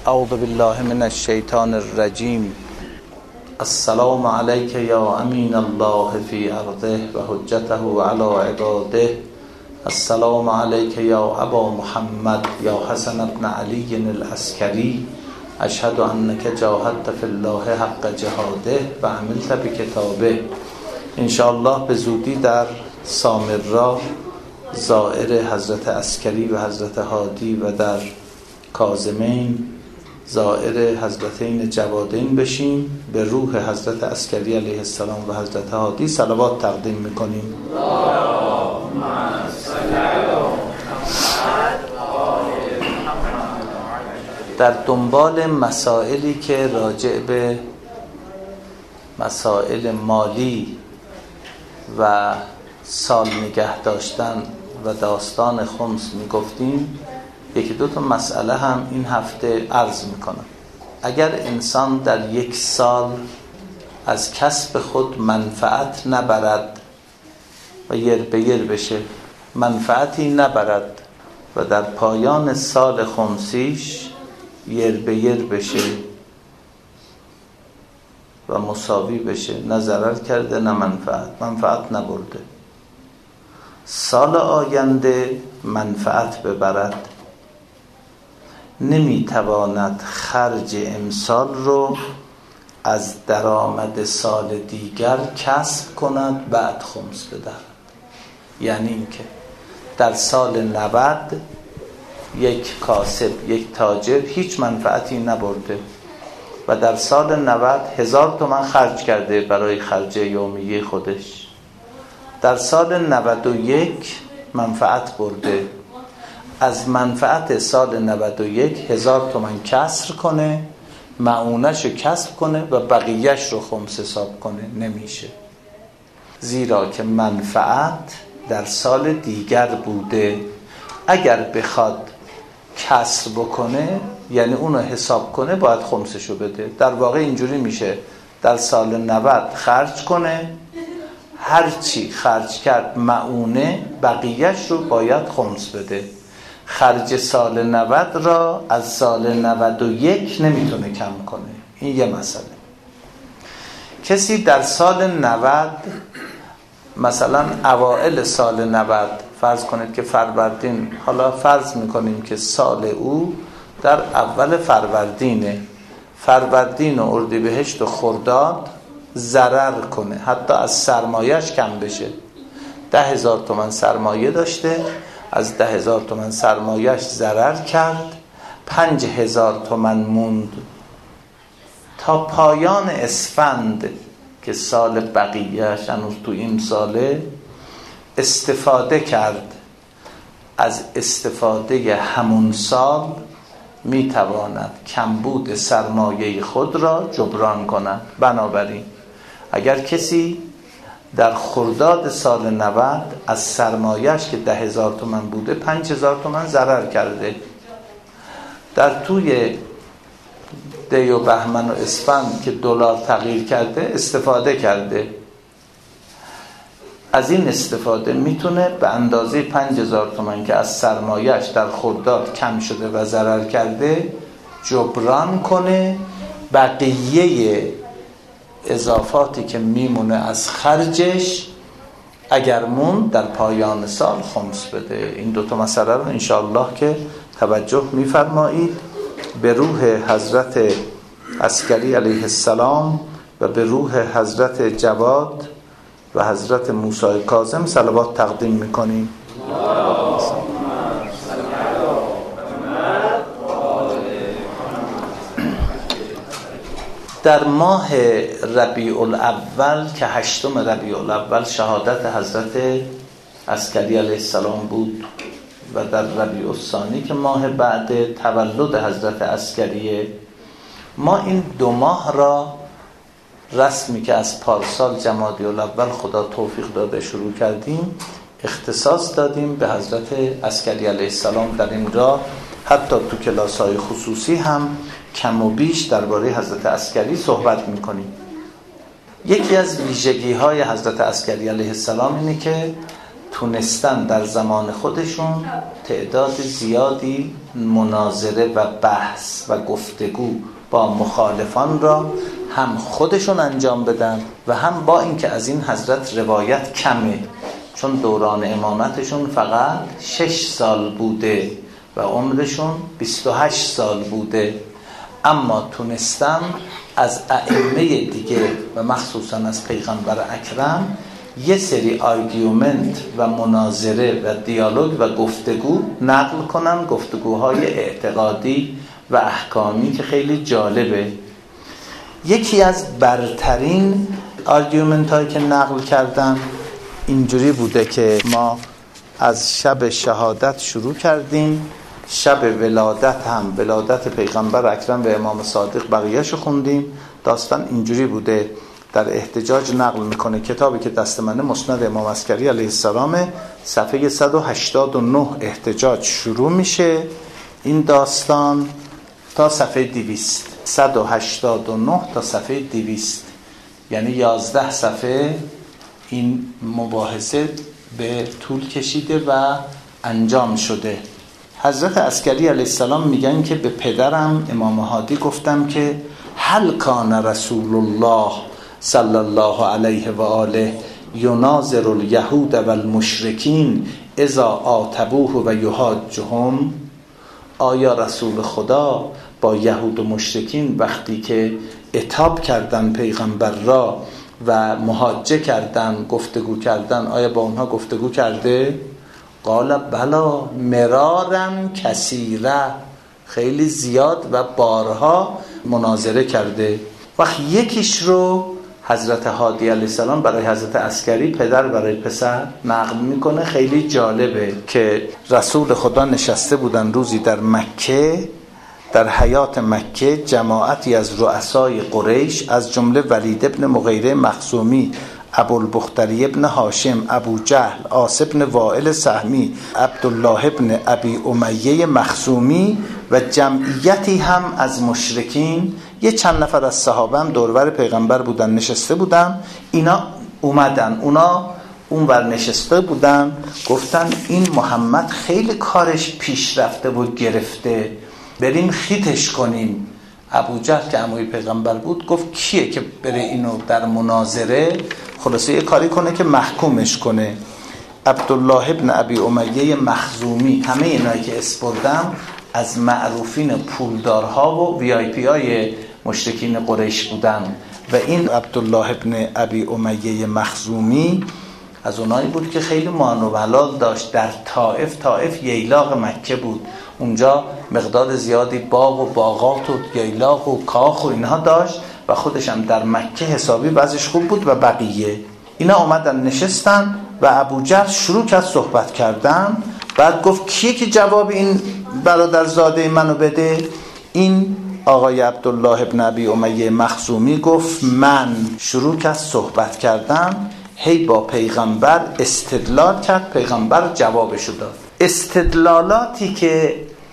اعوذ بالله من الشیطان الرجیم. السلام علیک یا امین الله فی ارضه و حجته علی عباده. السلام علیک یا ابا محمد یا حسن ابن علی العسکری. اشهد انک جاهدت فی الله حق جهاده و عملت بکتابه. انشاءالله به زودی در سامرا زائر حضرت عسکری و حضرت هادی و در کاظمین زائر حضرتین جوادین بشیم. به روح حضرت عسکری علیه السلام و حضرت هادی صلوات تقدیم میکنیم. در دنبال مسائلی که راجع به مسائل مالی و سال نگه داشتن و داستان خمس میگفتیم، یکی دو تا مسئله هم این هفته عرض میکنم. اگر انسان در یک سال از کسب خود منفعت نبرد و یر به یر بشه، منفعتی نبرد و در پایان سال خمسیش یر به یر بشه و مساوی بشه، نه ضرر کرده نه منفعت نبرده، سال آینده منفعت ببرد، نمیتواند خرج امسال رو از درآمد سال دیگر کسب کند بعد خمس بدهد. یعنی اینکه در سال 90 یک کاسب، یک تاجر هیچ منفعتی نبرده و در سال 90 1000 تومان خرج کرده برای خرج یومیه خودش. در سال 91 منفعت برده، از منفعت سال 91 1000 تومان کسر کنه، معونش رو کسب کنه و بقیهش رو خمس حساب کنه. نمیشه، زیرا که منفعت در سال دیگر بوده. اگر بخواد کسر بکنه یعنی اونو حساب کنه باید خمسشو بده. در واقع اینجوری میشه، در سال 90 خرج کنه، هر چی خرج کرد معونه، بقیهش رو باید خمس بده. خرج سال 90 را از سال 91 نمیتونه کم کنه. این یه مسئله. کسی در سال 90 مثلا اوائل سال 90 فرض کنید که فروردین، حالا فرض میکنیم که سال او در اول فروردین و اردیبهشت و خرداد ضرر کنه، حتی از سرمایهش کم بشه. 10,000 تومان سرمایه داشته، از 10,000 تومان سرمایهش ضرر کرد، 5,000 تومان موند. تا پایان اسفند که سال بقیهش هنوز تو این ساله استفاده کرد، از استفاده همون سال میتواند کمبود سرمایه خود را جبران کند. بنابراین اگر کسی در خرداد سال 90 از سرمایهش که 10,000 تومان بوده 5,000 تومان ضرر کرده، در توی دی و بهمن و اسفند که دلار تغییر کرده استفاده کرده، از این استفاده میتونه به اندازه 5,000 تومان که از سرمایهش در خرداد کم شده و ضرر کرده جبران کنه، بقیه اضافاتی که میمونه از خرجش اگر مون در پایان سال خمس بده. این دوتا مسئله رو انشاءالله که توجه میفرمایید. به روح حضرت عسکری علیه السلام و به روح حضرت جواد و حضرت موسی کاظم صلوات تقدیم میکنیم. در ماه ربیع الاول که 8 ربیع الاول شهادت حضرت عسکری علیه السلام بود و در ربیع الثانی که ماه بعد تولد حضرت عسکریه، ما این 2 ماه را رسمی که از پارسال جمادی الاول خدا توفیق داده شروع کردیم اختصاص دادیم به حضرت عسکری علیه السلام. در این راه حتی تو کلاس‌های خصوصی هم کم و بیش درباره حضرت عسکری صحبت می‌کنیم. یکی از ویژگی‌های حضرت عسکری علیه السلام اینه که تونستن در زمان خودشون تعداد زیادی مناظره و بحث و گفتگو با مخالفان را هم خودشون انجام بدن و هم با اینکه از این حضرت روایت کمه، چون دوران امامتشون فقط 6 سال بوده و عمرشون 28 سال بوده، اما تونستن از ائمه دیگه و مخصوصا از پیغمبر اکرم یه سری آرگومنت و مناظره و دیالوگ و گفتگو نقل کنن، گفتگوهای اعتقادی و احکامی که خیلی جالبه. یکی از برترین آرگومنت هایی که نقل کردن اینجوری بوده که ما از شب شهادت شروع کردیم، شب ولادت هم ولادت پیغمبر اکرم و امام صادق بقیه‌شو خوندیم. داستان اینجوری بوده، در احتجاج نقل میکنه، کتابی که دست منه مسند امام عسکری علیه السلام، صفحه 189 احتجاج شروع میشه این داستان تا صفحه 200، 189 تا صفحه 200، یعنی 11 صفحه این مباحثه به طول کشیده و انجام شده. حضرت عسکری علیه السلام میگن که به پدرم امام هادی گفتم که هل کان رسول الله صلی الله علیه و آله یناظر الیهود و المشرکین اذا آتبوه و یحاجهم، آیا رسول خدا با یهود و مشرکین وقتی که عتاب کردن پیغمبر را و محاجه کردن، گفتگو کردن، آیا با اونها گفتگو کرده؟ قال بلا مرارن کثیره، خیلی زیاد و بارها مناظره کرده. وقت یکیش رو حضرت هادی علیه السلام برای حضرت عسکری پدر برای پسر نقل میکنه، خیلی جالبه که رسول خدا نشسته بودن روزی در مکه، در حیات مکه، جماعتی از رؤسای قریش از جمله ولید ابن مغیره مخزومی، ابوالبختری ابن هاشم، ابو جهل، عاص ابن وائل سهمی، عبدالله ابن ابی امیه مخزومی و جمعیتی هم از مشرکین، یه چند نفر از صحابه هم دورور پیغمبر بودن، نشسته بودن. اینا اومدن، اونا اونور نشسته بودن، گفتن این محمد خیلی کارش پیشرفته و گرفته، بریم خیتش کنیم. ابو جهل که عموی پیغمبر بود گفت کیه که بره اینو در مناظره خلاصه یه کاری کنه که محکومش کنه. عبدالله ابن ابی امیه مخزومی، همه اینایی که اسپردم از معروفین پولدارها و وی آی پی های مشرکین قریش بودن و این عبدالله ابن ابی امیه مخزومی از اونایی بود که خیلی مان و حلال داشت. در طائف ییلاق مکه بود، اونجا مقدار زیادی باغ و باغات و ییلاق و کاخ و اینها داشت و خودش هم در مکه حسابی وضعش خوب بود و بقیه. اینا اومدن نشستن و ابوجهل شروع کرد صحبت کردن. بعد گفت کیه که جواب این برادرزاده منو بده؟ این آقای عبدالله ابن ابی امیه مخزومی گفت من. شروع کرد صحبت کردن، هی با پیغمبر استدلال کرد، پیغمبر جوابشو داد. استدلالاتی که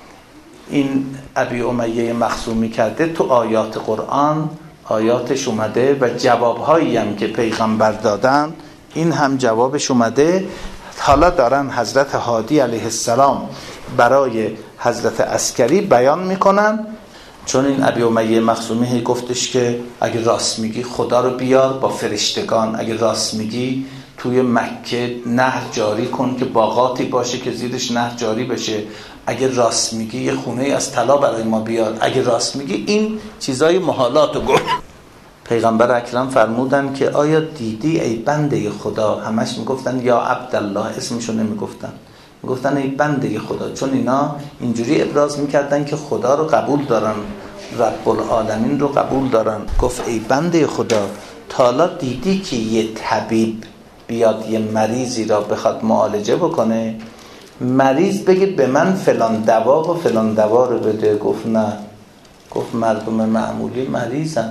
این ابی امیه مخزومی کرده تو آیات قرآن آیاتش اومده و جوابهایی هم که پیغمبر دادن این هم جوابش اومده. حالا دارن حضرت هادی علیه السلام برای حضرت عسکری بیان میکنن، چون این ابی امیه مخزومی گفتش که اگه راست میگی خدا رو بیار با فرشتگان، اگه راست میگی توی مکه نهر جاری کن که باغاتی باشه که زیرش نهر جاری بشه، اگه راست میگی یه خونه از طلا برای ما بیار، اگه راست میگی این چیزای محالاتو گفت. پیغمبر اکرم فرمودن که آیا دیدی ای بنده خدا، همش میگفتن یا عبدالله، اسمشو نمیگفتن، میگفتن ای بنده خدا، چون اینا اینجوری ابراز میکردن که خدا رو قبول دارن، رب العالمین رو قبول دارن. گفت ای بنده خدا، تا حالا دیدی که یه طبیب بیاد یه مریضی را بخواد معالجه بکنه، مریض بگه به من فلان دوا و فلان دوا رو بده؟ گفت نه. گفت مردم معمولی مریضن،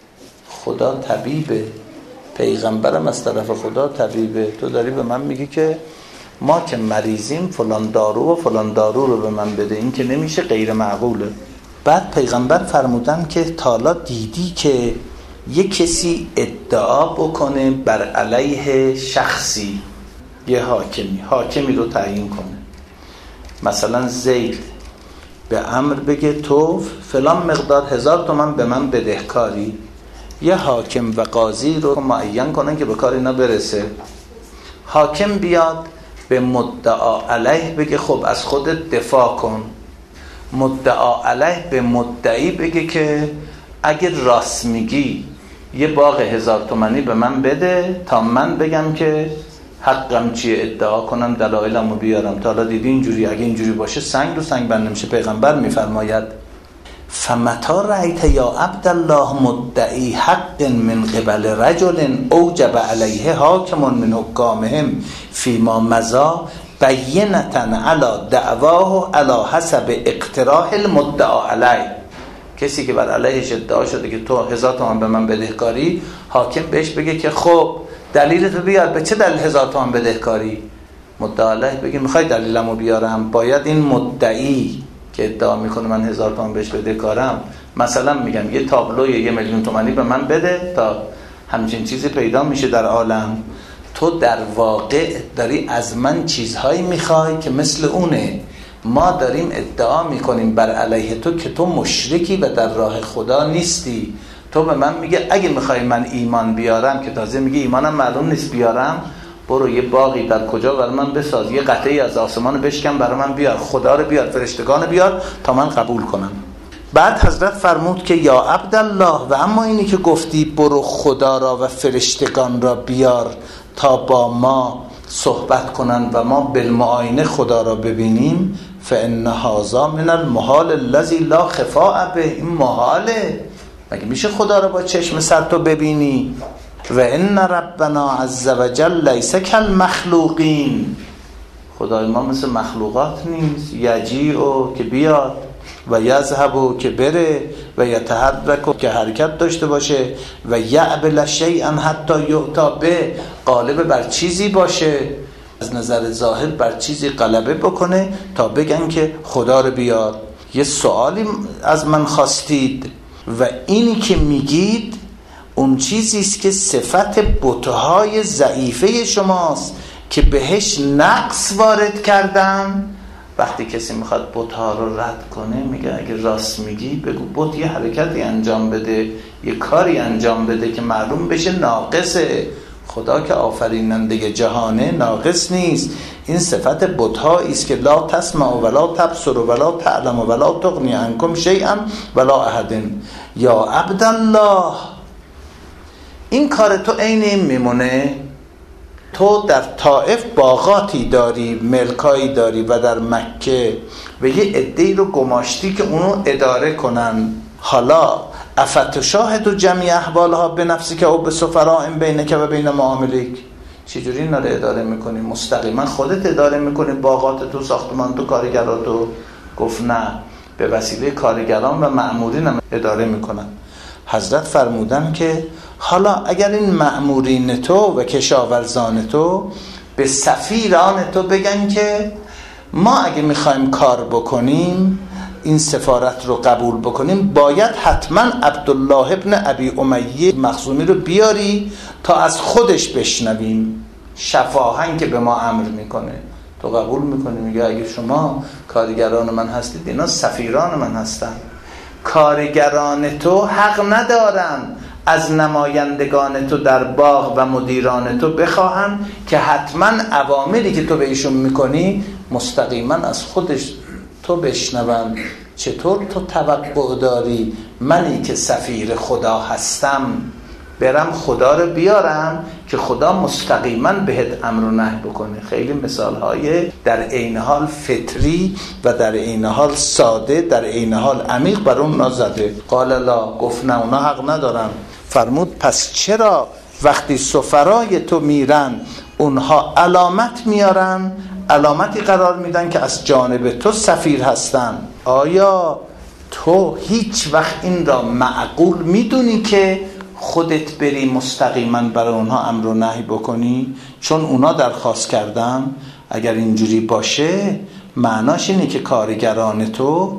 خدا طبیبه، پیغمبرم از طرف خدا طبیبه، تو داری به من میگی که ما که مریضیم فلان دارو و فلان دارو رو به من بده؟ این که نمیشه، غیر معقوله. بعد پیغمبر فرمودن که تالا دیدی که یک کسی ادعا بکنه بر علیه شخصی، یه حاکمی رو تعیین کنه، مثلا زید به عمرو بگه تو فلان مقدار 1000 تومان به من بدهکاری، یه حاکم و قاضی رو معین کنن که به کار اینا برسه. حاکم بیاد به مدعا علیه بگه خب از خودت دفاع کن، مدعا علیه به مدعی بگه که اگه راست میگی یه باغ 1000 تومانی به من بده تا من بگم که حقم چیه، ادعا کنم دلایلمو بیارم. تا حالا دیدی اینجوری؟ اگه اینجوری باشه سنگ رو سنگ بند نمیشه. پیغمبر میفرماید فمتا رأیت یا عبدالله مدعی حق من قبل رجل اوجب علیه حاکم من حکامهم فیما مضا بینة علی دعواه علی حسب اقتراح المدعا علیه. کسی که بر علیهش ادعا شده که تو 1000 تومان به من بدهکاری، حاکم بهش بگه که خب دلیلتو بیار، به چه دلیل 1000 تومان بدهکاری؟ مدعا علیه بگه میخوای دلیلمو بیارم؟ باید این مدعی که ادعا میکنه من 1000 تومان بهش بدهکارم، مثلا میگم یه تابلوی 1,000,000 تومانی به من بده تا همچین چیزی پیدا میشه در عالم. تو در واقع داری از من چیزهایی میخوای که مثل اونه. ما داریم ادعا میکنیم بر علیه تو که تو مشرکی و در راه خدا نیستی. تو به من میگه اگه میخوای من ایمان بیارم، که تازه میگه ایمانم معلوم نیست بیارم، برو یه باغی در کجا برای من بساز، یه قطعی از آسمان بشکن برای من بیار، خدا رو بیار، فرشتگان بیار تا من قبول کنم. بعد حضرت فرمود که یا عبدالله، و اما اینی که گفتی برو خدا را و فرشتگان را بیار تا با ما صحبت کنن و ما بالمعاینه خدا را ببینیم، فان هذا من المحال الذی لا خفاء به. این محاله، مگه میشه خدا را با چشم سر تو ببینی؟ و ان ربنا عز وجل لیس کالمخلوقین، خدای ما مثل مخلوقات نیست. یجیء که بیاد و یذهب که بره و یتحرک که حرکت داشته باشه و یعبل شیئا حتی یؤتا به، غالب بر چیزی باشه، از نظر ظاهر بر چیزی غلبه بکنه تا بگن که خدا رو بیار. یه سوالی از من خواستید و اینی که میگید اون چیزیست که صفت بتهای ضعیفه شماست که بهش نقص وارد کردن. وقتی کسی میخواد بتها رو رد کنه میگه اگه راست میگی بگو بت یه حرکتی انجام بده، یه کاری انجام بده که معلوم بشه ناقصه. خدا که آفریننده جهانه ناقص نیست. این صفت بتهایی است که لا تسمع ولا تبصر ولا تعلم ولا تغنی عنکم شیئا ولا احد. یا عبدالله، این کار تو عین این میمونه. تو در طائف باغاتی داری، ملکایی داری و در مکه و یه عده‌ای رو گماشتی که اونو اداره کنن. حالا افتشاهد جمعی احوالها به نفسی که او به سفراء بینک و بین معاملک، چجوری اینا رو اداره میکنی؟ مستقیما خودت اداره میکنی باغات تو، ساختمان تو، کارگراتو؟ گفت نه، به وسیله کارگران و مأمورین هم اداره میکنن. حضرت فرمودن که حالا اگر این مأمورین تو و کشاورزان تو به سفیران تو بگن که ما اگه میخوایم کار بکنیم، این سفارت رو قبول بکنیم، باید حتما عبدالله ابن ابی امیه مخزومی رو بیاری تا از خودش بشنویم شفاهن که به ما امر میکنه. تو قبول میکنی؟ میگه اگه شما کارگران من هستید، اینا سفیران من هستن. کارگران تو حق ندارن از نمایندگان تو در باغ و مدیران تو بخواهن که حتما اوامری که تو به ایشون میکنی مستقیما از خودش تو بشنون. چطور تو توقع داری منی که سفیر خدا هستم برم خدا رو بیارم که خدا مستقیما بهت امر و نهی بکنه؟ خیلی مثالهای در عین حال فطری و در عین حال ساده، در عین حال عمیق بر اون نازده. قال لا، گفت نه، اونا حق ندارن. فرمود پس چرا وقتی سفرای تو میرن اونها علامت میارن، علامتی قرار میدن که از جانب تو سفیر هستن؟ آیا تو هیچ وقت این را معقول میدونی که خودت بری مستقیما برای اونها امر و نهی بکنی چون اونا درخواست کردن؟ اگر اینجوری باشه معناش اینه که کارگران تو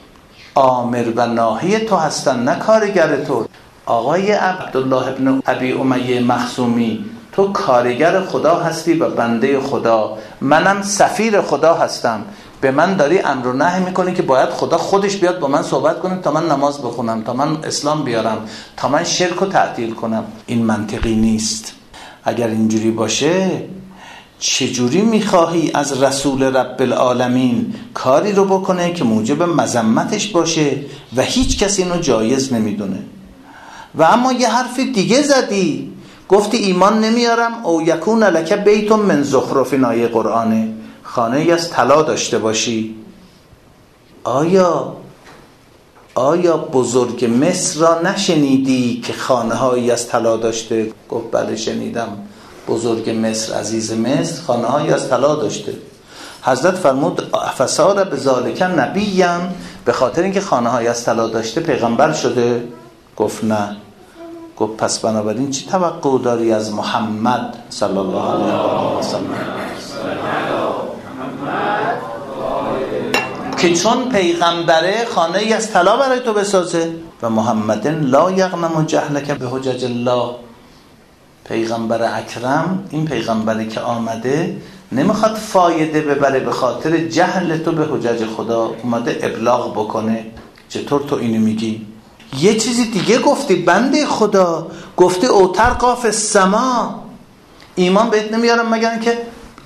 آمر و ناهی تو هستن، نه کارگر تو. آقای عبدالله ابن ابی امیه مخزومی، تو کارگر خدا هستی و بنده خدا، منم سفیر خدا هستم، به من داری امر و نهی میکنی که باید خدا خودش بیاد با من صحبت کنه تا من نماز بخونم، تا من اسلام بیارم، تا من شرک رو تعطیل کنم. این منطقی نیست. اگر اینجوری باشه چجوری میخواهی از رسول رب العالمین کاری رو بکنه که موجب مذمتش باشه و هیچ کسی اینو جایز نمیدونه؟ و اما یه حرف دیگه زدی، گفتی ایمان نمیارم او یکون لک بیت من زخرف، آیه قرآنه، خانه ای از طلا داشته باشی. آیا بزرگ مصر را نشنیدی که خانه هایی از طلا داشته؟ گفت بله شنیدم، بزرگ مصر، عزیز مصر خانه هایی از طلا داشته. حضرت فرمود فصار بذالک نبیًا، به خاطر اینکه خانه هایی از طلا داشته پیغمبر شده؟ گفت نه. گفت پس بنابراین چی توقع داری از محمد صلی الله علیه و سلم که چون پیغمبره خانه ای از طلا برای تو بسازه؟ و محمد لا یغنم جهلک به حجج الله، پیغمبر اکرم، این پیغمبری که آمده نمیخواد فایده ببره به خاطر جهل تو به حجج خدا، اومده ابلاغ بکنه. چطور تو اینو میگی؟ یه چیزی دیگه گفتی بنده خدا، گفتی اوتر قاف السما، ایمان بهت نمیارم مگر که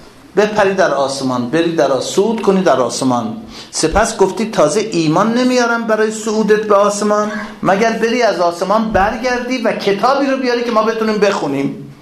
بپری در آسمان، بری در صعود کنی در آسمان. سپس گفتی تازه ایمان نمیارم برای صعودت به آسمان مگر بری از آسمان برگردی و کتابی رو بیاری که ما بتونیم بخونیم.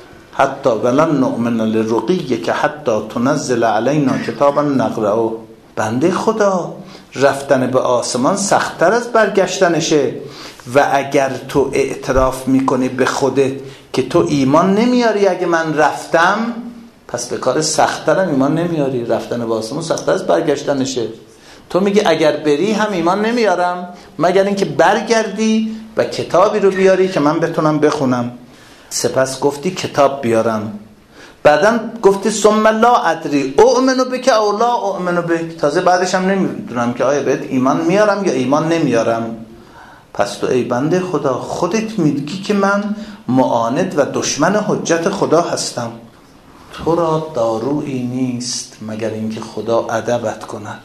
حتی ولن نؤمن لرقیک که حتی تنزل علینا کتابا نقرأه. بنده خدا، رفتن به آسمان سخت‌تر از برگشتنشه و اگر تو اعتراف میکنی به خودت که تو ایمان نمیاری اگه من رفتم، پس به کار سخت‌ترم ایمان نمیاری. رفتن به آسمان سخت‌تر از برگشتنشه. تو میگی اگر بری هم ایمان نمیارم مگر اینکه برگردی و کتابی رو بیاری که من بتونم بخونم. سپس گفتی کتاب بیارم، بعداً گفتی ثم لا ادری اؤمن بک او لا اؤمن بک، تازه بعدش هم نمیدونم که آیا بهت ایمان میارم یا ایمان نمیارم. پس تو ای بنده خدا خودت میگی که من معاند و دشمن حجت خدا هستم. تو را دارویی نیست مگر اینکه خدا ادبت کند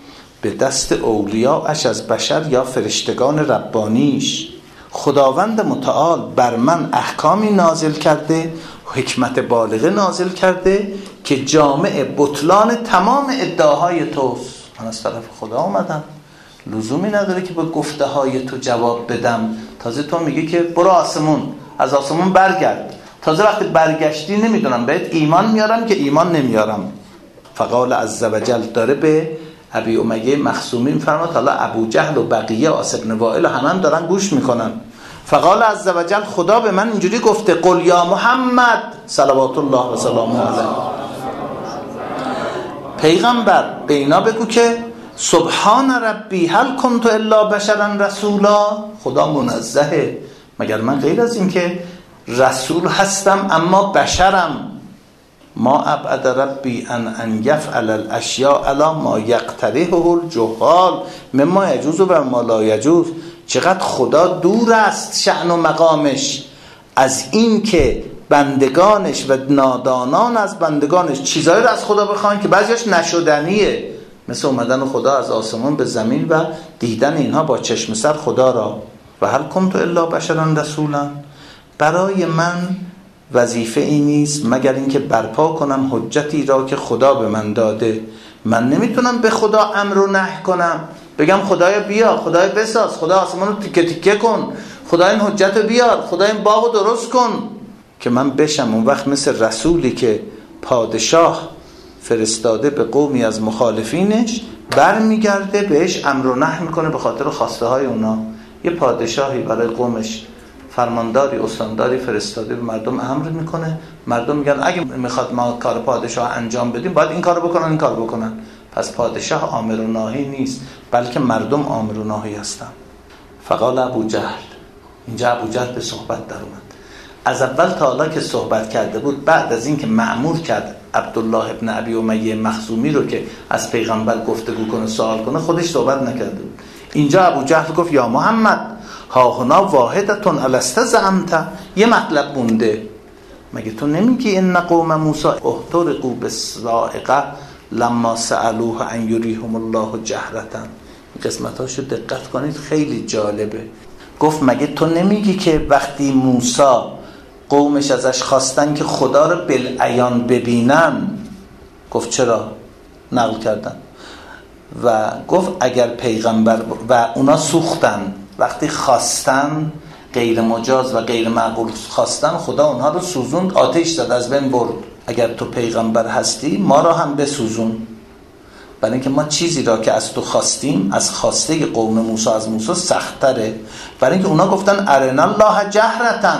به دست اولیاءش از بشر یا فرشتگان ربانیش. خداوند متعال بر من احکامی نازل کرده، حکمت بالغه نازل کرده که جامع بطلان تمام ادعاهای توست. من از طرف خدا اومدم، لزومی نداره که با گفته های تو جواب بدم. تازه تو میگی که برو آسمون، از آسمون برگرد. تازه وقتی برگشتی نمیدونم بهت ایمان میارم که ایمان نمیارم. فقال عزوجل داره به ابی امیه مخزومی میفرماد، حالا ابو جهل و بقیه عاص بن وائل هم دارن گوش میکنن. فقال عزوجل خدا به من اینجوری گفته قل یا محمد صلوات الله و سلامه علیه، پیغمبر به اینا بگو که سبحان ربی هل کنت الا بشرا رسولا، خدا منزهه، مگر من غیر از این که رسول هستم اما بشرم. ما ابعد ربی ان یفعل الاشیاء علی ما یقترحه الجهال مما یجوز و ما لا یجوز. چقدر خدا دور است شأن و مقامش از این که بندگانش و نادانان از بندگانش چیزایی رو از خدا بخوان که بعضیش نشدنیه، مثل اومدن خدا از آسمان به زمین و دیدن اینها با چشم سر خدا را. و هل کنت الا بشرا رسولا، برای من وظیفه ای نیست مگر اینکه برپا کنم حجتی را که خدا به من داده. من نمیتونم به خدا امر و نهی کنم، بگم خدایا بیا، خدایا بساز، خدا آسمان رو تیکه تیکه کن، خدا این حجت رو بیار، خدا این باغ رو درست کن، که من بشم اون وقت مثل رسولی که پادشاه فرستاده به قومی از مخالفینش، برمیگرده بهش امر و نهی میکنه به خاطر خواسته های اونا. یه پادشاهی برای قومش فرمانداری استانداری فرستاده به مردم امر میکنه، مردم میگن اگه میخواد ما کار پادشاه انجام بدیم باید این کارو بکنن این کارو بکنن. پس پادشاه آمر و ناهی نیست بلکه مردم آمر و ناهی هستن. فقال ابو جهل، اینجا ابو جهل به صحبت در اومد. از اول تا حالا که صحبت کرده بود، بعد از این که مأمور کرد عبدالله ابن ابی امیه مخزومی رو که از پیغمبر گفتگو کنه سوال کنه، خودش صحبت نکرده بود. اینجا ابو جهل گفت یا محمد ها هنا واحدتون الست زعمت، یه مطلب مونده. مگه تو نمیگی ان قوم موسی احترقوا بالصاعقه لما سألوه ان یریهم الله جهرة؟ این قسمتاشو دقت کنید، خیلی جالبه. گفت مگه تو نمیگی که وقتی موسی قومش ازش خواستن که خدا رو بالعیان ببینن، گفت چرا؟ نقل کردن و گفت اگر پیغمبر و اونا سوختن، وقتی خواستن غیر مجاز و غیر معقول خواستن، خدا اونها رو سوزوند، آتش زد، از بین برد. اگر تو پیغمبر هستی ما را هم بسوزون، برای اینکه ما چیزی را که از تو خواستیم، از خواسته قوم موسی از موسی سخت‌تره. برای اینکه اونا گفتن ارنا الله جهرة،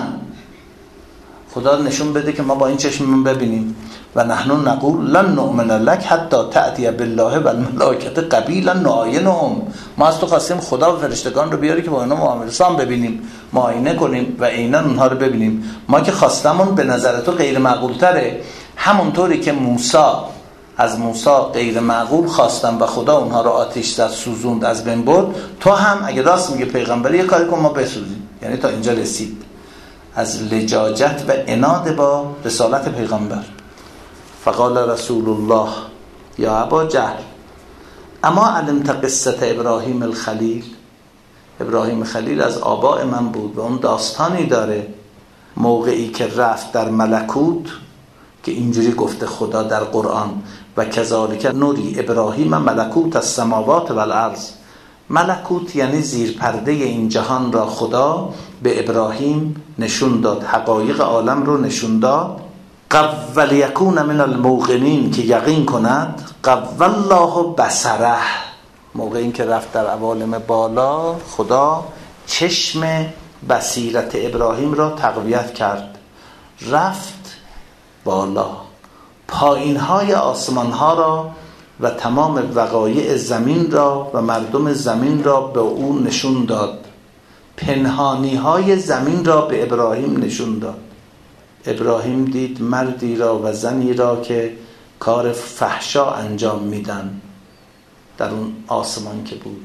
خدا نشون بده که ما با این چشممون ببینیم. و نحن نقول لن نؤمن لك حتی تأتی بالله و الملائکة قبیلا نعاینهم. ما از تو خواستیم خدا و فرشتگان رو بیاری که با اینا معامله سام ببینیم، معاینه کنیم و عیناً اونها رو ببینیم. ما که خواستمون به نظر تو غیر معقول تره، همونطوری که موسی از موسی غیر معقول خواستن و خدا اونها رو آتش زد، سوزوند، از بین برد، تو هم اگه راست میگه پیغمبری یه کاری کن ما بسوزیم. یعنی تا اینجا رسید از لجاجت و عناد با رسالت پیغمبر. فقال رسول الله یا ابا جهل اما علمت قصه ابراهیم الخلیل؟ ابراهیم خلیل از آباء من بود و اون داستانی داره موقعی که رفت در ملکوت، که اینجوری گفته خدا در قرآن و کذالک نوری ابراهیم ملکوت السماوات و الارض. ملکوت یعنی زیر پرده این جهان را خدا به ابراهیم نشون داد، حقایق عالم رو نشون داد. قول یکون من الموقنین، که یقین کند. قول الله بصره، موقعی که رفت در عوالم بالا خدا چشم بصیرت ابراهیم را تقویت کرد، رفت بالا، پایین های آسمان ها را و تمام وقایع زمین را و مردم زمین را به او نشون داد، پنهانی های زمین را به ابراهیم نشون داد. ابراهیم دید مردی را و زنی را که کار فحشا انجام میدن در اون آسمان که بود،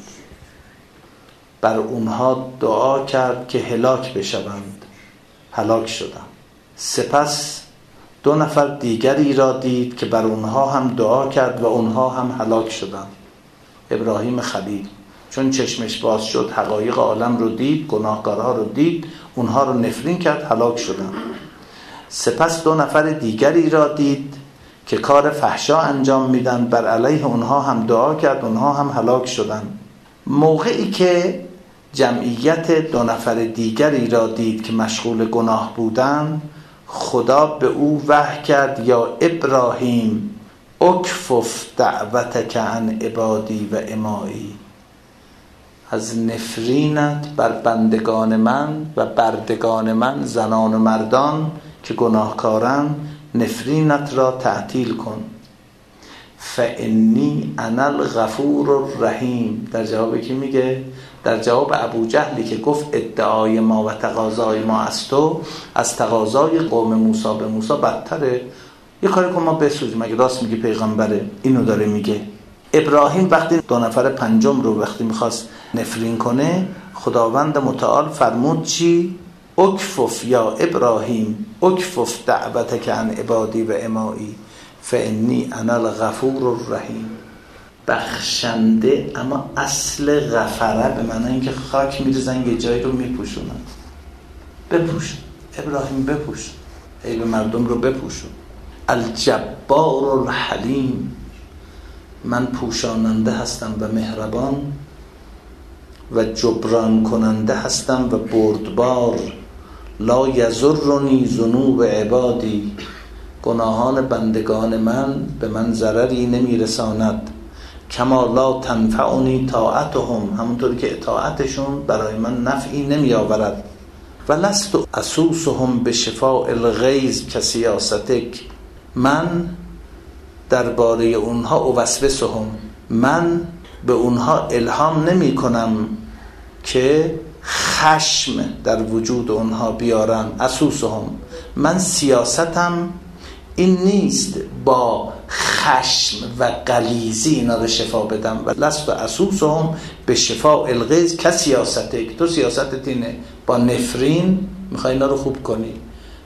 بر اونها دعا کرد که هلاک بشوند، هلاک شدند. سپس 2 نفر دیگری را دید که بر اونها هم دعا کرد و اونها هم هلاک شدند. ابراهیم خلیل چون چشمش باز شد، حقایق عالم رو دید، گناهکارها رو دید، اونها رو نفرین کرد، هلاک شدند. سپس 2 نفر دیگری را دید که کار فحشا انجام میدن، بر علیه اونها هم دعا کرد، اونها هم هلاک شدند. موقعی که جمعیت 2 نفر دیگری را دید که مشغول گناه بودند، خدا به او وحی کرد یا ابراهیم اکفف دعوتک عن عبادی و امایی، از نفرینت بر بندگان من و بردگان من، زنان و مردان که گناهکارن، نفرینت را تعطیل کن. فانی انا الغفور الرحیم. در جواب کی میگه؟ در جواب ابو جهلی که گفت ادعای ما و تقاضای ما از تو از تقاضای قوم موسی به موسی بدتره، یه کاری کن ما بسوزیم، مگه راست میگی پیغمبره؟ اینو داره میگه. ابراهیم وقتی 2 نفر پنجم رو وقتی میخواست نفرین کنه، خداوند متعال فرمود چی؟ اکفف یا ابراهیم اکفف دعوتک عن عبادی و امایی فانی انا الغفور الرحیم. بخشنده، اما اصل غفره به معنی اینکه خاک میریزن یه جایی رو میپوشونن. بپوشون ابراهیم، بپوشون، عیب مردم رو بپوشون. الجبار الحلیم، من پوشاننده هستم و مهربان و جبران کننده هستم و بردبار. لا یضرنی ذنوب عبادی، گناهان بندگان من به من ضرری نمیرساند. کما لا تنفعنی طاعتهم، همونطوری که اطاعتشون برای من نفعی نمی آورد. و لست اسوسهم بشفاء الغیظ کسیاستک، من درباره اونها اوسوسهم، من به اونها الهام نمی کنم که خشم در وجود اونها بیارم. اسوسهم، من سیاستم این نیست با خشم و غلیظی اینا رو شفا بدم. و لست اسوسهم به شفاء الغیظ کسیاستک، تو سیاستت اینه با نفرین میخوای اینا رو خوب کنی،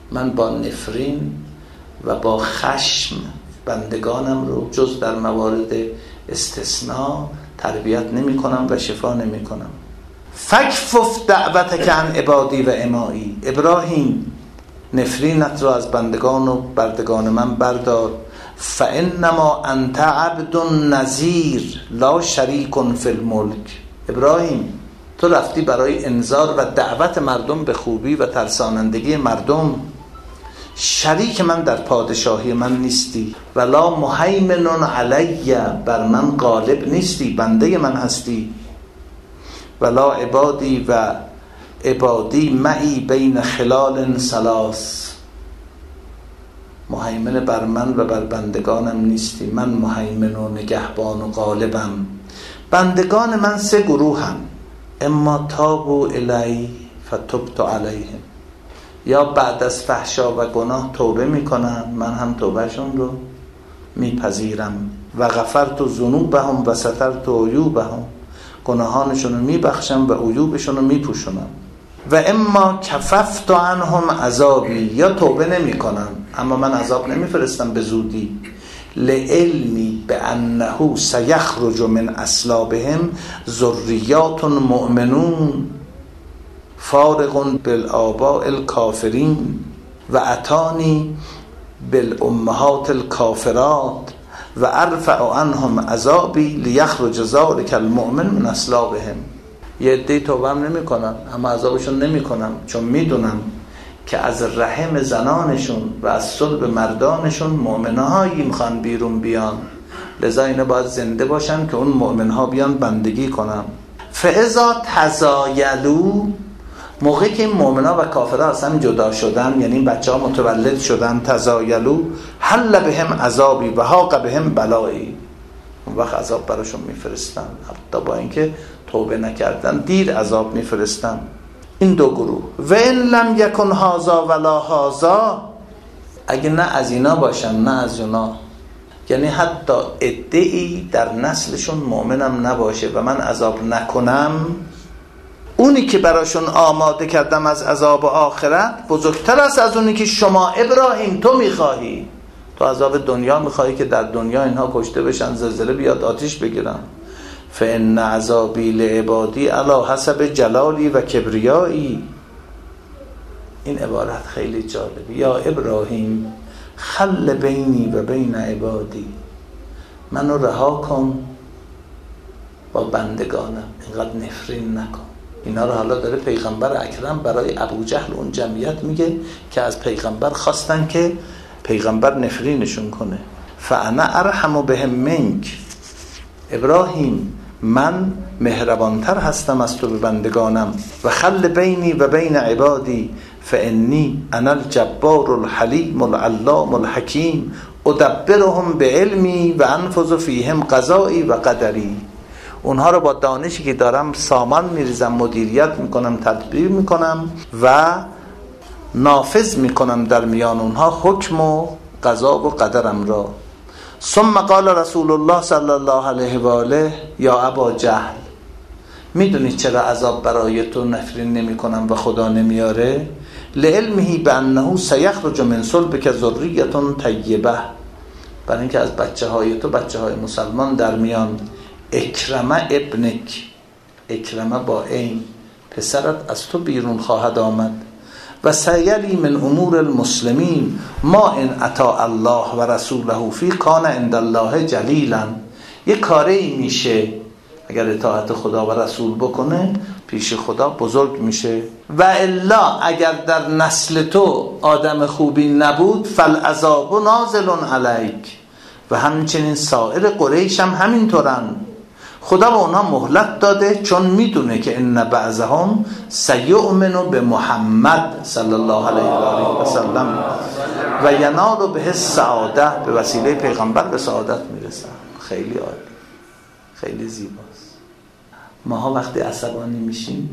من با نفرین و با خشم بندگانم رو جز در موارد استثناء تربیت نمی کنم و شفا نمی کنم. فکفف دعوتک عن عبادی و امایی. ابراهیم نفرینت را از بندگان و بردگان من بردار. فانما انت عبد نذیر لا شریک فی الملک. ابراهیم تو رفتی برای انذار و دعوت مردم به خوبی و ترسانندگی مردم، شریک من در پادشاهی من نیستی. ولا مهیمن علی، بر من غالب نیستی، بنده من هستی. ولا عبادی و عبادی معی بین خلال ثلاث. مهیمن بر من و بر بندگانم نیستی، من مهیمن و نگهبان و غالبم. بندگان من سه گروهم، اما تابوا الی فتبت علیهم، یا بعد از فحشا و گناه توبه میکنن، من هم توبهشون رو میپذیرم. و غفرت ذنوبهم و سترت عیوبهم، گناهانشون رو میبخشم و عیوبشون رو میپوشونم. و اما کففت عنهم عذابی، یا توبه نمیکنن اما من عذاب نمیفرستم به زودی. لعلمی بانه سیخرج من اصلابهم ذریات مؤمنون فارغ بالآباء الکافرین و اتانی بالامهات الکافرات و ارفع عنهم عذابی لیخرج ذلک المؤمن من اصلابهم. یه عده توبه هم نمی کنن اما عذابشون نمی کنم، چون میدونم که از رحم زنانشون و از صلب مردانشون مؤمنهایی میخوان بیرون بیان، لذا اینا باید زنده باشن که اون مؤمنها بیان بندگی کنن. فاذا تزایلوا، موقعی که این مؤمنها و کافرها اصلا جدا شدن، یعنی بچه ها متولد شدن، تزایلوا حل بهم عذابی و حاق بهم بلایی، اون وقت عذاب براشون میفرستن، حتی با اینکه توبه نکردن دیر عذاب میفرستن. این دو گروه. و ان لم یکن هذا ولا هذا، اگه نه از اینا باشن نه از اونا، یعنی حتی عده‌ای در نسلشون مؤمنم نباشه و من عذاب نکنم، اونی که براشون آماده کردم از عذاب آخرت بزرگتر است از اونی که شما ابراهیم تو میخواهی. تو عذاب دنیا میخواهی که در دنیا اینها کشته بشن، زلزله بیاد، آتش بگیرن. فإن عذابی لعبادی علی حسب جلالی و کبریایی. این عبارت خیلی جالبه. یا ابراهیم خل بینی و بین عبادی، منو رها کن با بندگانم، اینقدر نفرین نکن. اینا رو حالا داره پیغمبر اکرم برای ابو جهل اون جمعیت میگه که از پیغمبر خواستن که پیغمبر نفرینشون کنه. فانا ارحم بهم منک، ابراهیم من مهربانتر هستم از تو به بندگانم. و خل بینی و بین عبادی فانی انا الجبار الحلیم العلام الحکیم ادبرهم بعلمی و انفذ فیهم قضایی و قدری. اونها رو با دانشی که دارم سامان میریزم، مدیریت میکنم، تدبیر میکنم و نافذ میکنم در میان اونها حکم و قضا و قدرم را. ثم قال رسول الله صلی الله علیه و آله یا ابا جهل، میدونی چرا عذاب برای تو نفرین نمی کنم و خدا نمیاره؟ لعلمه بانه سیخرج من صلبک ذریة طیبه، برای اینکه از بچه های تو بچه های مسلمان در میان. اکرمه ابنک، اکرمه با عین، پسرت از تو بیرون خواهد آمد. و سیلی من امور المسلمین ما ان اطاع الله و رسوله فی کان عند الله جلیلا. یه کاری میشه اگر اطاعت خدا و رسول بکنه پیش خدا بزرگ میشه. و الا اگر در نسل تو آدم خوبی نبود فالعذاب نازل علیک، و همچنین سایر قریش هم همینطورن. خدا به اونها مهلت داده چون میدونه که ان بعضهم سیؤمن به محمد صلی الله علیه و آله و سلم و ینال به السعاده، به وسیله پیغمبر به سعادت میرسن. خیلی عالی، خیلی زیباست. ماها وقتی عصبانی میشیم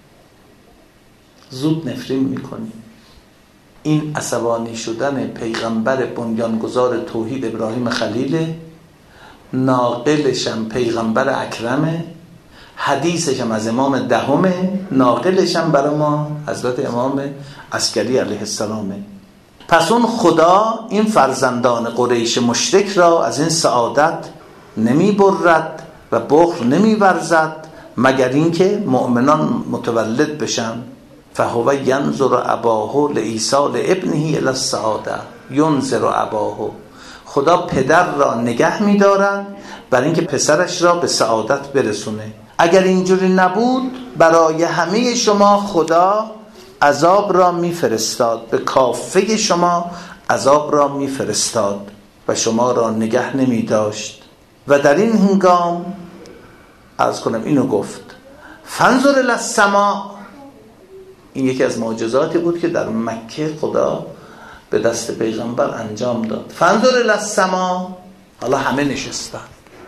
زود نفرین میکنیم. این عصبانی شدن پیغمبر بنیانگذار توحید ابراهیم خلیل، ناقلشم پیغمبر اکرمه، حدیثشم از امام دهمه، ناقلشم برای ما حضرت امام عسکری علیه السلامه. پس اون خدا این فرزندان قریش مشرک را از این سعادت نمی برد و بخل نمی ورزد مگر اینکه مؤمنان متولد بشن. فهو ینظر اباه لایصال ابنه الی السعاده ینظر اباه. خدا پدر را نگه می دارد برای اینکه پسرش را به سعادت برسونه. اگر اینجوری نبود برای همه شما خدا عذاب را میفرستاد، به کافه شما عذاب را میفرستاد و شما را نگه نمی داشت. و در این هنگام عرض کنم اینو گفت فانظر الی السماء. این یکی از معجزاتی بود که در مکه خدا به دست پیغمبر انجام داد. فانظر الی السماء. حالا همه نشستن،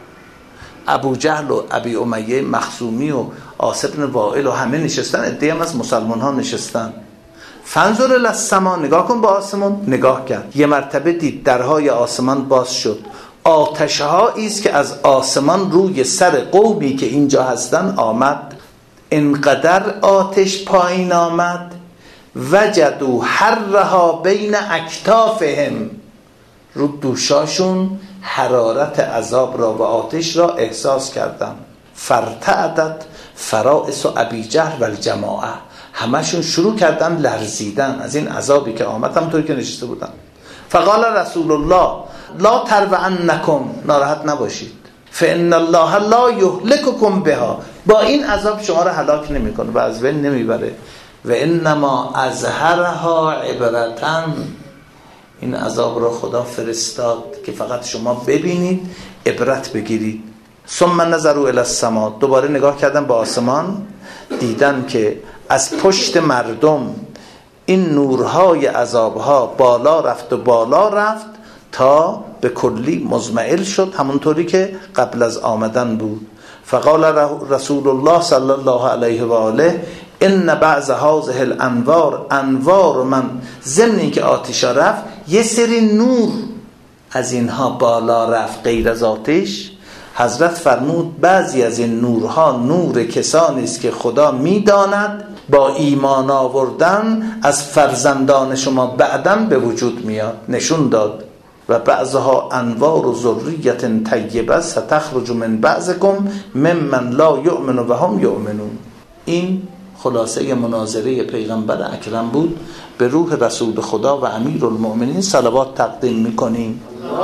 ابو جهل و ابی امیه مخزومی و عاص بن وائل و همه نشستن، عده‌ای هم از مسلمان ها نشستن. فانظر الی السماء، نگاه کن به آسمان. نگاه کرد، یه مرتبه دید درهای آسمان باز شد، آتش‌هایی است که از آسمان روی سر قومی که اینجا هستن آمد. انقدر آتش پایین آمد وجدوا حرها بین اکتافهم، رو دوشاشون حرارت عذاب را و آتش را احساس کردن. فرتعدت فرائس و ابی جهل و الجماعه، همشون شروع کردن لرزیدن از این عذابی که آمد، همونطوری که نشسته بودن. فقال رسول الله لا تروعنکم، ناراحت نباشید، فان الله لا یهلککم بها، با این عذاب شما را هلاک نمیکنه و از بین نمیبره. و انما اظهرها عبرتاً، این عذاب را خدا فرستاد که فقط شما ببینید، عبرت بگیرید. ثم نظروا الی السماء، دوباره نگاه کردن به آسمان، دیدن که از پشت مردم این نورهای عذابها بالا رفت و بالا رفت تا به کلی مزمعل شد، همونطوری که قبل از آمدن بود. فقال رسول الله صلی الله علیه و آله ان بعض هذه الانوار انوار من، ضمن اینکه آتشا رفت یه سری نور از اینها بالا رفت غیر از آتش. حضرت فرمود بعضی از این نورها نور کسانی است که خدا میداند با ایمان آوردن از فرزندان شما بعداً به وجود میاد. نشون داد و بعضها انوار و ذریت طیبه ستخرج من بعضکم ممن لا یؤمن و هم یؤمنون. این خلاصه مناظره پیغمبر اکرم بود. به روح رسول خدا و امیر المؤمنین صلوات تقدیم میکنیم.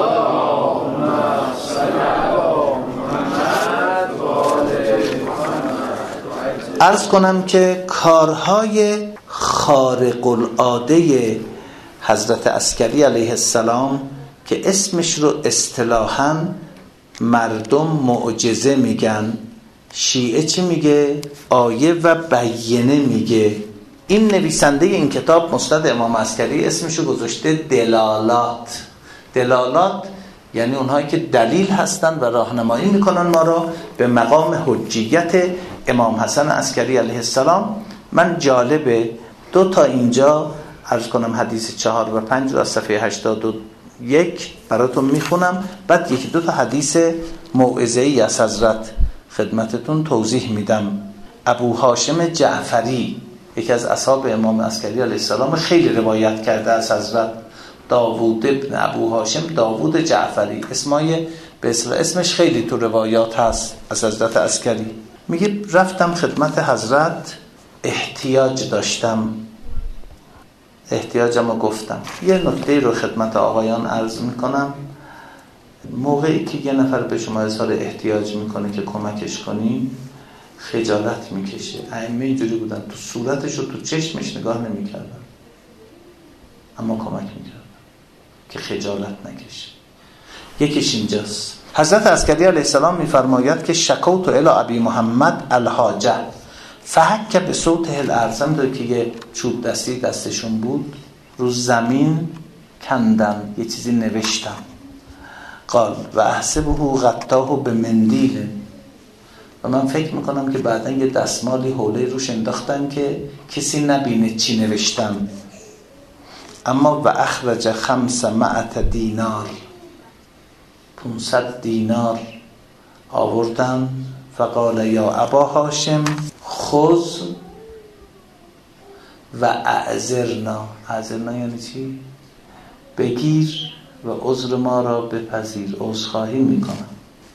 عرض کنم که کارهای خارق العاده حضرت عسکری علیه السلام که اسمش رو اصطلاحاً مردم معجزه میگن، شیعه چی میگه؟ آیه و بیینه میگه. این نویسنده این کتاب مسند امام عسکری اسمشو گذاشته دلالات. دلالات یعنی اونهایی که دلیل هستن و راهنمایی میکنن ما را به مقام حجیت امام حسن عسکری علیه السلام. من جالبه دو تا اینجا عرض کنم، حدیث 4 و 5 رو از صفحه 81 براتون میخونم، بعد یکی دو تا حدیث موعظه‌ای از حضرت خدمتتون توضیح میدم. ابو هاشم جعفری یکی از اصحاب امام عسکری علیه السلام خیلی روایت کرده از حضرت. داوود ابن ابو هاشم، داوود جعفری، اسمای به اسمش خیلی تو روایات هست از حضرت عسکری. میگه رفتم خدمت حضرت، احتیاج داشتم، احتیاجم رو گفتم. یه نکته رو خدمت آقایان عرض میکنم، موقعی که یه نفر به شما اظهار احتیاج میکنه که کمکش کنی خجالت میکشه. ائمه اینجوری بودن، تو صورتش و تو چشمش نگاه نمیکردن اما کمک میکردن که خجالت نکشه. یکیش اینجاست. حضرت عسکری علیه السلام میفرماید که شکوت الی ابی محمد الحاجه فحک به صوت الارض، داره که یه چوب دستی دستشون بود، رو زمین کندم، یه چیزی نوشتم. قال و احسبه غطاه به مندیل، و من فکر میکنم که بعدا یه دستمالی حوله روش انداختن که کسی نبینه چی نوشتم. اما و اخرج 500 دینار، 500 دینار آوردن. فقال یا ابا هاشم خذ و اعذرنا. اعذرنا یعنی چی؟ بگیر و عذر ما را بپذیر، عذرخواهی میکنم.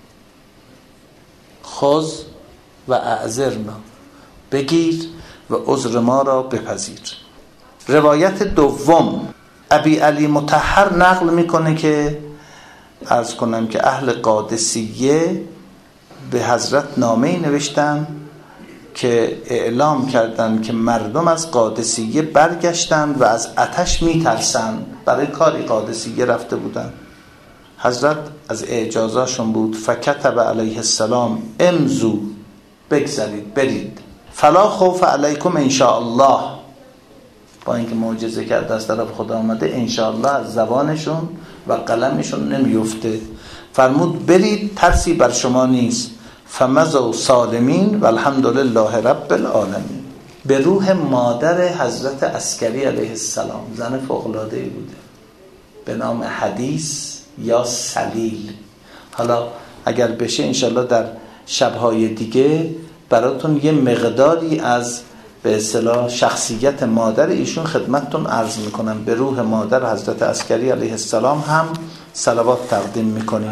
خذ و اعذرنا، بگیر و عذر ما را بپذیر. روایت دوم، ابی علی مطهر نقل میکنه که عرض کنم که اهل قادسیه به حضرت نامه‌ای نوشتن که اعلام کردند که مردم از قادسیه برگشتند و از آتش میترسند. برای کاری قادسیه رفته بودند. حضرت از اعجازاشون بود فکتب علیه السلام امضوا، بگذارید برید، فلا خوف علیکم ان شاء الله. با اینکه معجزه کرده از طرف خدا آمده، ان شاء الله از زبانشون و قلمشون نمیفته. فرمود برید، ترسی بر شما نیست. فمضوا سالمین والحمدلله رب العالمین. به روح مادر حضرت عسکری علیه السلام، زن فوق‌العاده‌ای بوده به نام حدیث یا سلیل. حالا اگر بشه انشالله در شبهای دیگه براتون یه مقداری از به اصطلاح شخصیت مادر ایشون خدمتتون عرض میکنم. به روح مادر حضرت عسکری علیه السلام هم صلوات تقدیم میکنیم.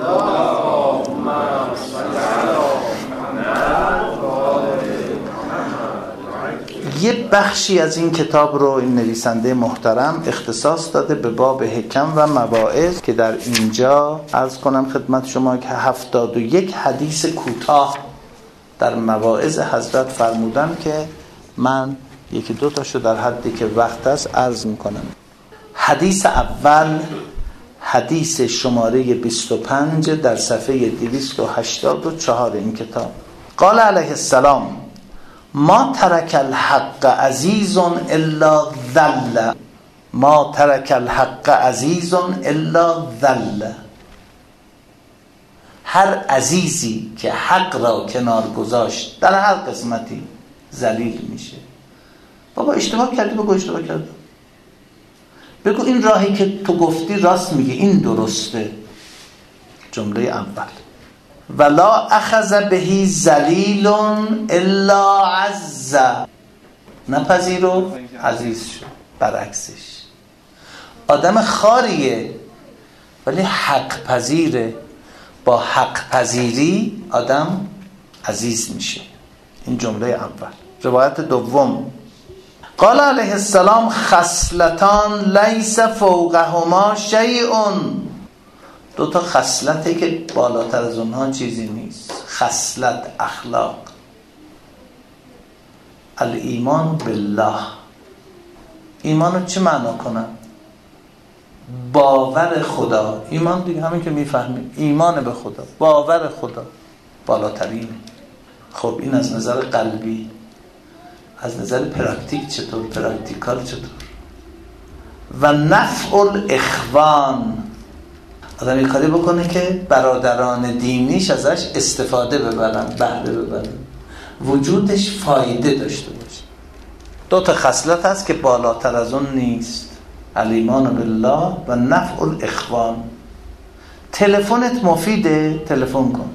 یه بخشی از این کتاب رو این نویسنده محترم اختصاص داده به باب حکم و مواعظ که در اینجا عرض کنم خدمت شما که 71 حدیث کوتاه در مواعظ حضرت فرمودن که من یکی دو تاشو در حدی که وقت است عرض میکنم. حدیث اول، حدیث شماره 25 در صفحه 284 این کتاب. قال علیه السلام ما ترک الحق عزیز الا ذل، ما ترک الحق عزیز الا ذل. هر عزیزی که حق را کنار گذاشت در هر قسمتی ذلیل میشه. بابا اشتباه کردی، بگو اشتباه کردم، بگو این راهی که تو گفتی راست میگه، این درسته. جمله اول. ولا اخذ بهی ذلیل الا عز، نپذیرو عزیز شو. برعکسش آدم خاریه ولی حق پذیره، با حق پذیری آدم عزیز میشه. این جمله اول. روایت دوم، قال علیه السلام خصلتان لیس فوقهما شیء، دو تا خصلته که بالاتر از اونها چیزی نیست. خصلت اخلاق. الایمان بالله، ایمان رو چه معنا کنم؟ باور خدا. ایمان دیگه همین که میفهمیم، ایمان به خدا، باور خدا بالاترینه. خب این از نظر قلبی. از نظر پراکتیک چطور؟ پراکتیکال چطور؟ و نفع الاخوان، آدم یک کاری بکنه که برادران دینیش ازش استفاده ببرن، بهره ببرن، وجودش فایده داشته باشه. دو تا خصلت هست که بالاتر از اون نیست، الایمان بالله و نفع الاخوان. تلفنت مفیده، تلفن کن.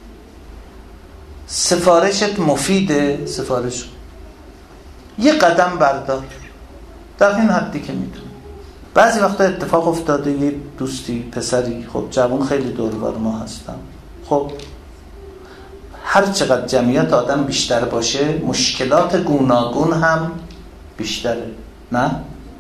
سفارشت مفیده، سفارش کن. یه قدم بردار در این حدی که میتونی. بعضی وقتا اتفاق افتاده یه دوستی پسری، خب جوان خیلی دور بر ما هستن، خب هر چقدر جمعیت آدم بیشتر باشه مشکلات گوناگون هم بیشتره. نه؟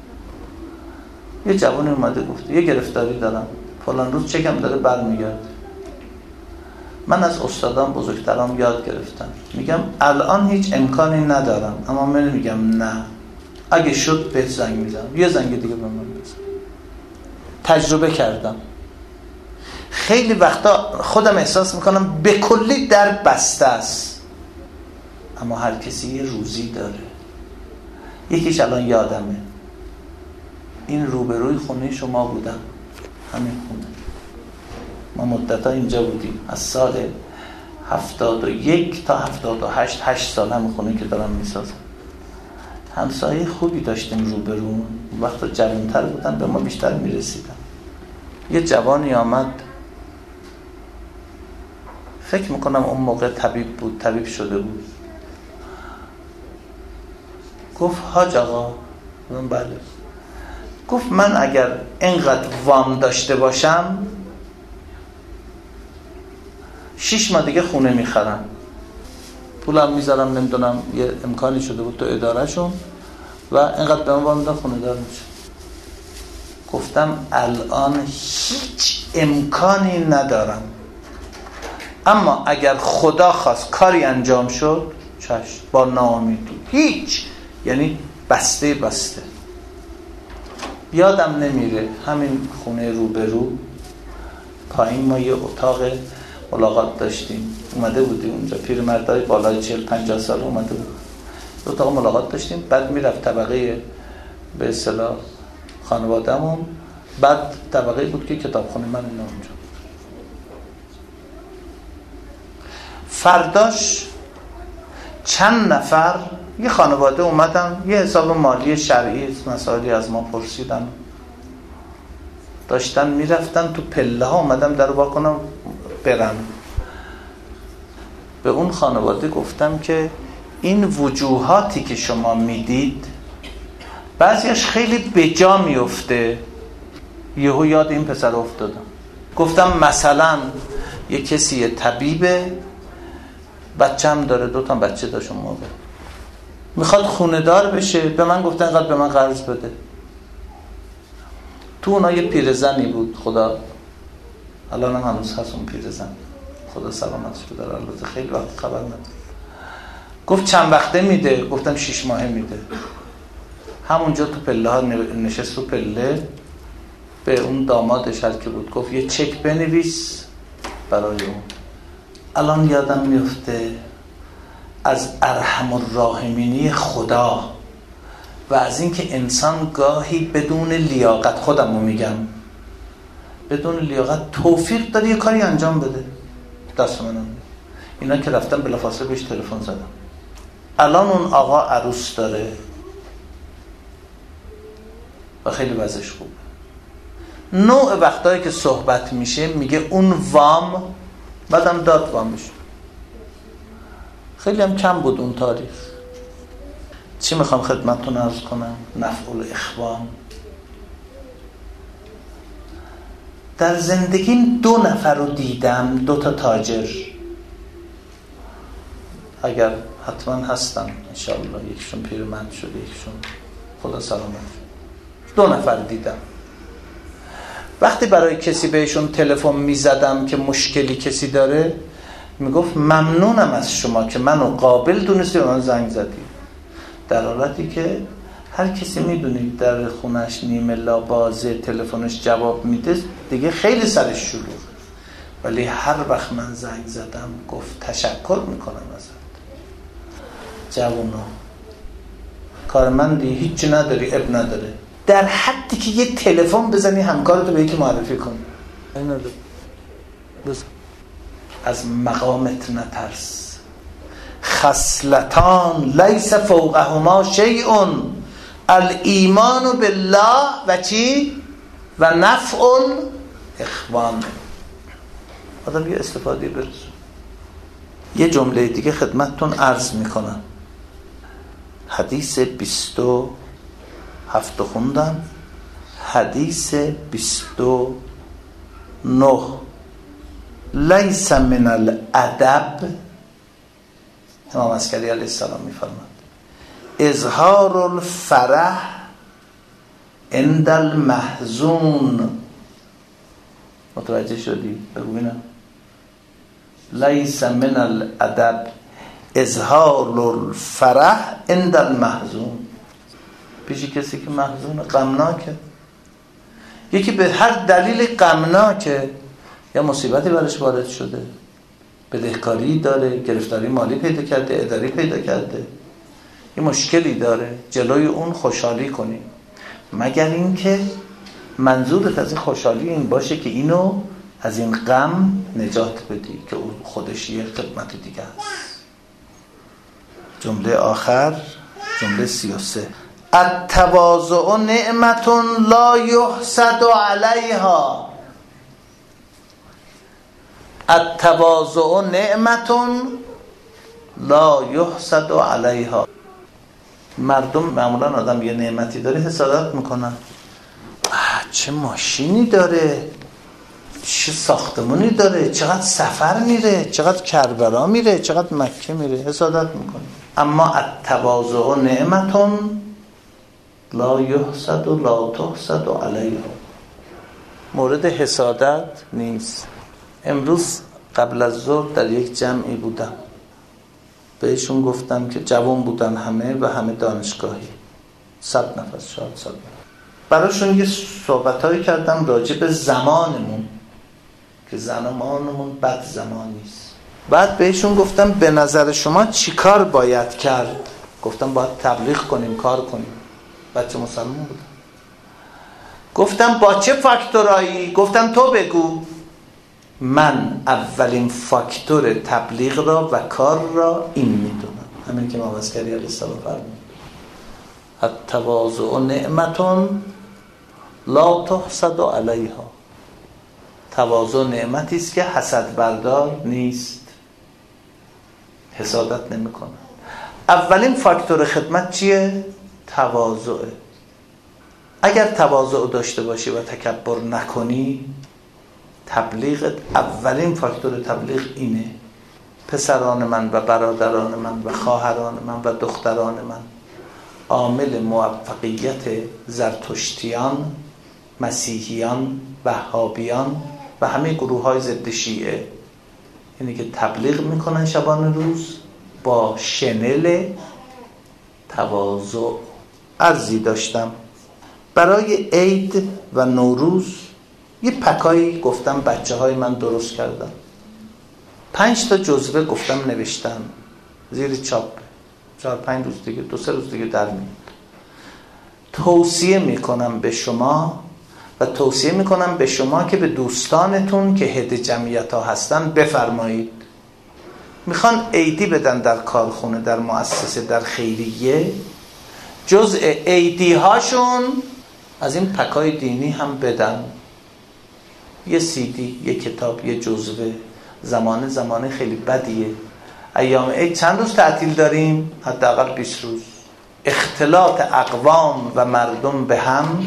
یه جوان اومده گفته یه گرفتاری دارم، فلان روز چکم داره برمیگرده. من از استادان بزرگترام یاد گرفتم، میگم الان هیچ امکانی ندارم، اما من میگم نه، اگه شد بهت زنگ میزنم، یه زنگ دیگه به من بزن. تجربه کردم. خیلی وقتا خودم احساس میکنم به کلی در بسته است، اما هر کسی یه روزی داره. یکیش الان یادمه، این روبروی خونه شما بودم، همین خونه ما مدت‌ها اینجا بودیم، از سال 71 تا 78 8 سال همین خونه که دارم میسازم. همسایه خوبی داشتیم روبرو، وقتا جوان‌تر بودن به ما بیشتر میرسیدن. یه جوانی آمد، فکر میکنم اون موقع طبیب بود، طبیب شده بود، گفت حاج آقا، من بله، گفت من اگر اینقدر وام داشته باشم 6 ماه دیگه خونه میخرم، پولم میذارم، نمیدونم یه امکانی شده بود تو ادارهشون و اینقدر به من وام میدن خونه دار میشه. گفتم الان هیچ امکانی ندارم، اما اگر خدا خواست کاری انجام شد چشم، با ناامیدی هیچ، یعنی بسته. یادم نمیره همین خونه روبرو پایین ما یه اتاق ملاقات داشتیم، اومده بودیم اونجا، پیرمردای بالای 40-50 سال اومده بود، اتاق ملاقات داشتیم. بعد میرفت طبقه به اصطلاح خانواده‌مون، بعد طبقه بود که کتابخونه من اینا اونجا. فرداش چند نفر یه خانواده اومدن، یه حساب مالی شرعی مسائلی از ما پرسیدن، داشتن میرفتن تو پله ها، اومدم در رو با کنم برم. به اون خانواده گفتم که این وجوهاتی که شما میدید بعضیش خیلی بجا میفته، یهو یاد این پسر افتادم. گفتم مثلا یه کسی طبیبه، بچه‌م داره، 2 تا بچه داشت اون موقع، میخواد خونه دار بشه، به من گفتن اینقدر به من قرض بده. تو اونا یه پیرزنی بود، خدا الان هم هنوز هست اون پیرزن، خدا سلامتش بده، البته خیلی وقت خبر نداره. گفت چند وقته میده؟ گفتم 6 ماهه میده. همونجا تو پله ها نشست، تو پله به اون دامادش هر که بود گفت یه چک بنویس برای اون. الان یادم میفته از ارحم الراحمینی خدا و از اینکه انسان گاهی بدون لیاقت، خودمو میگم، بدون لیاقت توفیق داره یه کاری انجام بده. دست منم اینا که رفتم بلافاصله بهش تلفن زدم. الان اون آقا عروس داره و خیلی وضعش خوبه. نوع وقتایی که صحبت میشه میگه اون وام، بعدم داد وامش. خیلی هم کم بود اون تاریخ. چی میخوام خدمتتون عرض کنم؟ نفع الاخوان. در زندگیم 2 نفر رو دیدم، 2 تا تاجر، اگر حتما هستن انشاءالله، یکیشون پیرمرد شده، یکیشون خدا سلامت شد. 2 نفر دیدم. وقتی برای کسی بهشون تلفن میزدم که مشکلی کسی داره، میگفت ممنونم از شما که منو قابل دونستی و من زنگ زدی، در حالتی که هر کسی میدونید در خونش نیمه لا بازه، تلفنش جواب میده دیگه، خیلی سرش شلوغه، ولی هر وقت من زنگ زدم گفت تشکر میکنم ازت، جوونا کارمندی، هیچی نداری، اب نداره، در حدی که یه تلفن بزنی همکارتو به یکی معرفی کن. این نداره، بزن. از مقامت نترس. خصلتان لیس فوقهما شیء، الایمان بالله و چی؟ و نفع الاخوان. آدم یه استفاده برسون. یه جمله دیگه خدمتتون عرض میکنم. حدیث 27 خوندم. حدیث 29 لیس من الادب، امام عسکری علیه السلام میفرماد اظهار الفرح عند المحزون. متوجه شدی؟ بگو ببینم. لیس من الادب اظهار الفرح عند المحزون، پیش کسی که محزون، غمناکه، یکی به هر دلیل غمناکه، یا مصیبتی برش وارد شده، بدهکاری داره، گرفتاری مالی پیدا کرده، اداری پیدا کرده، یه مشکلی داره، جلوی اون خوشحالی کنی، مگر اینکه منظورت از این خوشحالی این باشه که اینو از این غم نجات بدی، که اون خودش یه خدمت دیگه هست. جمله آخر، جمله 33 التواضع نعمت لا یحسد علیها. التواضع نعمت لا یحسد علیها. مردم معمولا آدم یه نعمتی داره حسادت میکنن، چه ماشینی داره، چه ساختمونی داره، چقدر سفر میره، چقدر کربلا میره، چقدر مکه میره، حسادت میکنه. اما التواضع نعمتون لا یحسد و لا تحسد علیها، مورد حسادت نیست. امروز قبل از ظهر در یک جمعی بودم، بهشون گفتم که جوان بودن همه و همه دانشگاهی، 100 نفر، شاید 100 نفر. براشون یه صحبتایی کردم راجع به زمانمون که زمانمون بد زمانیست. بعد بهشون گفتم به نظر شما چی کار باید کرد؟ گفتم باید تبلیغ کنیم، کار کنیم. بچه مسلمان بودم. گفتم با چه فاکتورایی؟ گفتم تو بگو. من اولین فاکتور تبلیغ را و کار را این میدونم، همین که ماوزگری علیه السلام فرمود التواضع نعمتون لا تحسد علیها. تواضع نعمتی است که حسد بردار نیست، حسادت نمیکنه. اولین فاکتور خدمت چیه؟ تواضعه. اگر تواضع داشته باشی و تکبر نکنی، تبلیغت، اولین فاکتور تبلیغ اینه. پسران من و برادران من و خواهران من و دختران من عامل موفقیت زرتشتیان، مسیحیان، وهابیان و همه گروه های ضد شیعه اینه که تبلیغ میکنن شبان روز با شنل تواضع. عرضی داشتم برای عید و نوروز یه پکایی گفتم بچه های من درست کردن، 5 تا جزوه گفتم نوشتن زیر چاپ، 4-5 روز دیگه 2-3 روز دیگه در میاد. توصیه میکنم به شما و توصیه میکنم به شما که به دوستانتون که هد جمعیت ها هستن بفرمایید. میخوان عیدی بدن در کارخونه، در مؤسسه، در خیریه، جزء عیدی هاشون از این پکای دینی هم بدن. یه CD، یه کتاب، یه جزوه. زمانه خیلی بدیه. ایام عید چند روز تعطیل داریم؟ حداقل 20 روز. اختلاط اقوام و مردم به هم،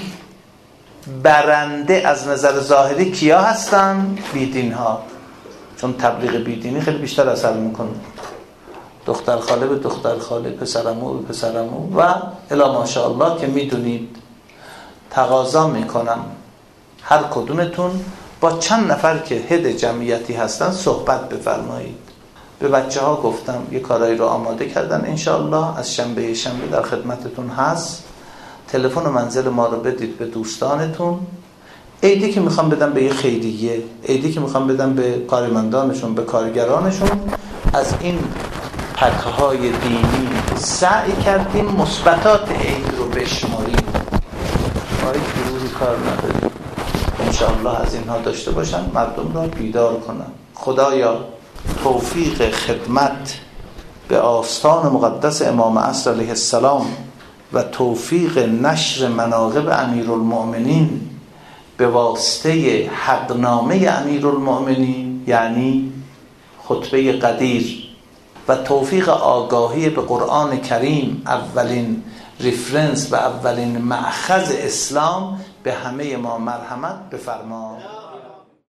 برنده از نظر ظاهری کیا هستن؟ بیدین ها. چون تبلیغ بیدینی خیلی بیشتر اثر میکنه. دختر خاله به دختر خاله، پسرمو به پسرمو و الا ماشاءالله که میدونید. تقاضا میکنم هر کدومتون با چند نفر که هد جمعیتی هستن صحبت بفرمایید. به بچه ها گفتم یه کارایی رو آماده کردن، انشاءالله از شنبه در خدمتتون هست. تلفن و منزل ما رو بدید به دوستانتون. عیدی که میخوام بدم به یه خیریه، عیدی که میخوام بدم به کارمندانشون، به کارگرانشون، از این پکه‌های دینی سعی کردیم مثبتات عید رو بشماریم. باید گروهی کار نداریم. انشاءالله از اینها داشته باشن، مردم را بیدار کنن. خدایا توفیق خدمت به آستان مقدس امام عصر علیه السلام و توفیق نشر مناقب امیرالمؤمنین به واسطه حقنامه امیرالمؤمنین یعنی خطبه قدیر و توفیق آگاهی به قرآن کریم، اولین ریفرنس و اولین مأخذ اسلام، به همه ما مرحمت بفرما.